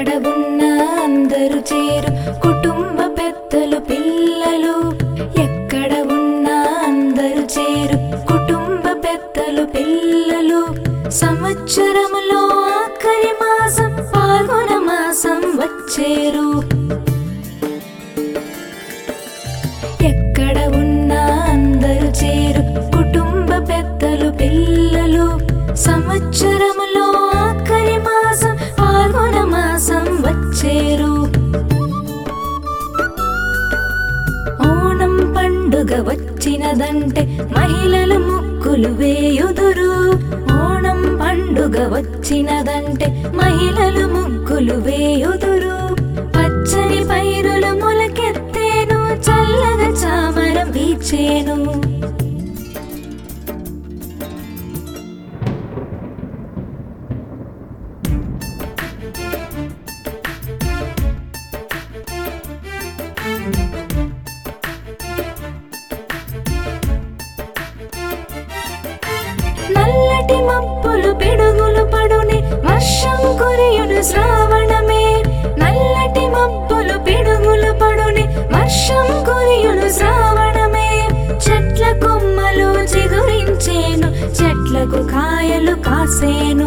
ఎక్కడ ఉన్నా అందరూ చేరు కుటుంబ పెద్దలు పిల్లలు ఎక్కడ ఉన్నా అందరూ చేరు కుటుంబ పెద్దలు పిల్లలు సంవత్సరములో ఆఖరి మాసం పాల్గొన మాసం వచ్చేరు ఎక్కడ ఉన్నా అందరూ చేరు కుటుంబ పెద్దలు పిల్లలు సంవత్సరములో ఆఖరి మాసం పాల్గొన మాసం వచ్చేరు ఓణం పండుగ వచ్చినదంటే మహిళలు ముగ్గులు వేయుదురు ఓణం పండుగ వచ్చినదంటే మహిళలు ముగ్గులు వేయుదురు పచ్చని పైరులు మొలకెత్తేను చల్లగా చామరం వీచేను నల్లటి మబ్బులు పిడుగులు పడుని వర్షం కురియును శ్రావణమే నల్లటి మబ్బులు పిడుగులు పడుని వర్షం కురియును శ్రావణమే చెట్ల కొమ్మలు చిగురించేను చెట్లకు కాయలు కాసేను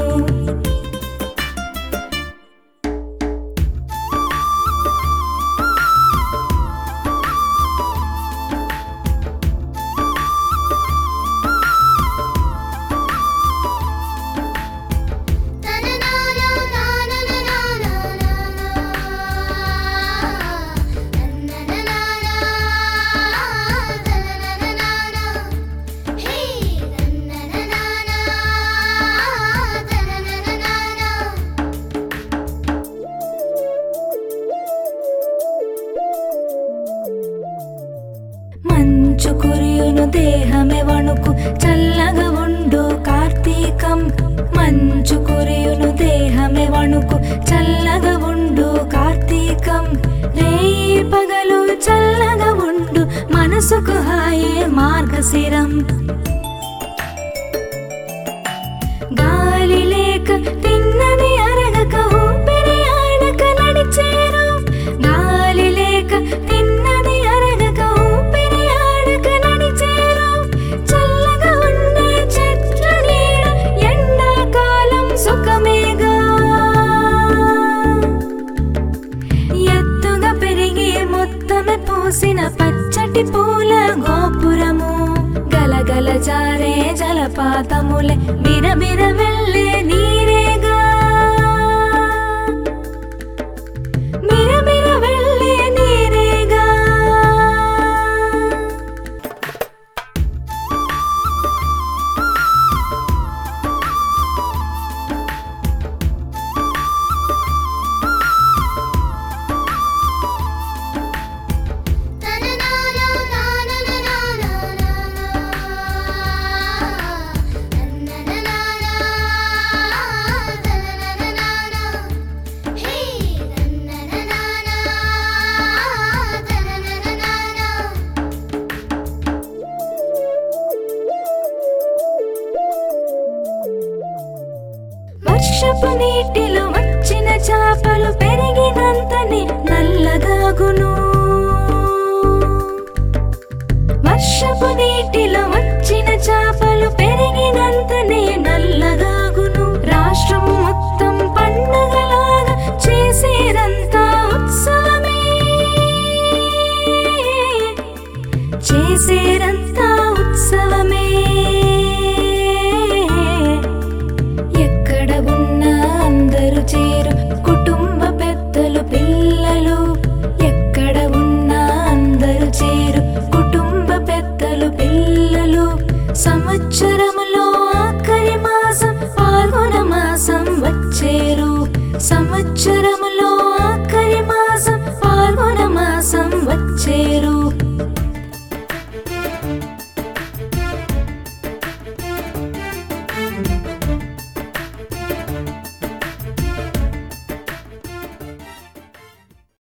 మంచు కురియును దేహమే వణుకు చల్లగా ఉండు కార్తీకం మంచు కురియును దేహమే వణుకు చల్లగా ఉండు కార్తీకం రేయి పగలు చల్లగా ఉండు మనసుకు హాయే మార్గశిరం గాలి లేక తిన్నది అరగక ఊపిరి ఆడక నడిచేరు గాలి లేక తిన్నది అరగక ఊపిరి ఆడక నడిచేరు చల్లగా ఉండే చెట్ల నీడ ఎండాకాలం సుఖమేగా ఎత్తుగా పెరిగి మొత్తమే పూసిన పచ్చటి పూల గోపురము గలగల జారే జలపాతములే బిరబిర వెళ్ళే నీరేగా బిరబిర వెళ్ళే నీరేగా వర్షపు నీటిలో వచ్చిన చేపలు పెరిగినంతని నల్లగాగును వర్షపు నీటిలో వచ్చిన చేపలు పెరిగినంతనే నల్లగాగును రాష్ట్రం మొత్తం పండగలాగా చేసేదంతా ఉత్సవమే చేసేరంతా ఉత్సవమే ఎక్కడ ఉన్నా అందరూ చేరు కుటుంబ పెద్దలు పిల్లలు ఎక్కడ ఉన్నా అందరూ చేరు కుటుంబ పెద్దలు పిల్లలు సంవత్సరములో ఆఖరి మాసం పాల్గొన మాసం వచ్చేరు సంవత్సరములో